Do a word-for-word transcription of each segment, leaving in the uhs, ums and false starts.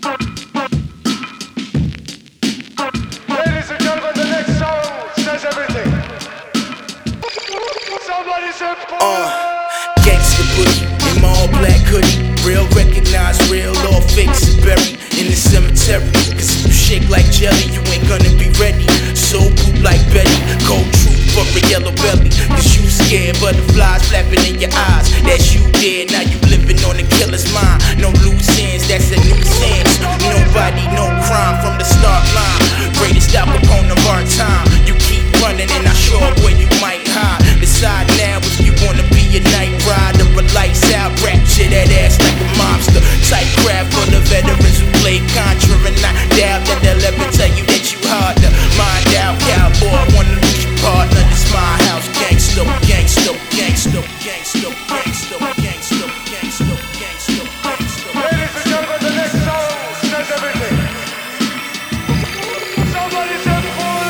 Ladies and gentlemen, the next song says everything. Somebody said, Uh, gangsta boogie in my all black hoodie. Real recognized, real all fakes are buried in the cemetery. Cause if you shake like jelly, you ain't gonna be ready. Soul poop like Betty, cold truth for a yellow belly. Cause you scared, butterflies flapping in your eyes. That's you dead, now you living on the killer's mind. No loose ends, that's a new sense. Nobody, no crime from the start line. Greatest Al Capone of our time. You keep running and I show up where you might hide. Decide now if you wanna be a night rider, a lights out, rapture that ass like a mobster. Type crap for the veterans who played Contra, and I doubt that they'll ever tell you that you harder. Mind out, cowboy, wanna lose your partner. This my house, gangsta, gangsta, gangsta, gangsta, gangsta, gangsta, gangsta, gangsta, gangsta. ladies and gentlemen, the next song says everything. Somebody said,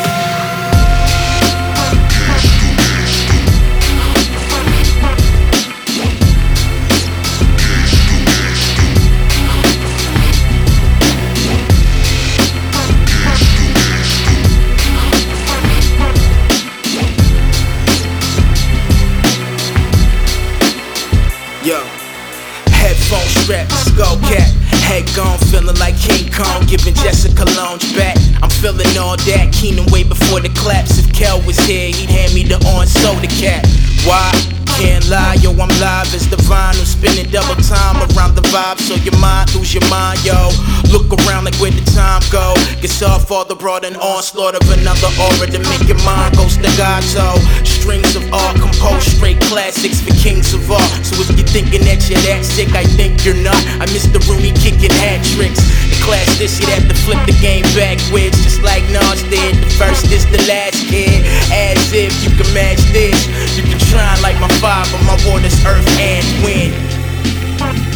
Yo, headphone strap, skull cap, head gone, feeling like King Kong, giving Jessica Lounge back. I'm feeling all that, Keenan way before the claps. If Kel was here, he'd hand me the on soda cap. Why? Can't lie, yo, I'm live as the vinyl, spinning double time around the vibe, so your mind lose your mind, yo. Look around like where the time go. Guitar father brought an onslaught of another aura to make your mind go staccato. Strings of art composed straight classics for kings of art. So if you're thinking that you're that sick, I think you're not. I miss the Rooney kicking hat tricks. In class this, you'd have to flip the game backwards, just like Nas did. The first is the last, kid. As if you can match this. You can try like my father, my water's earth and wind.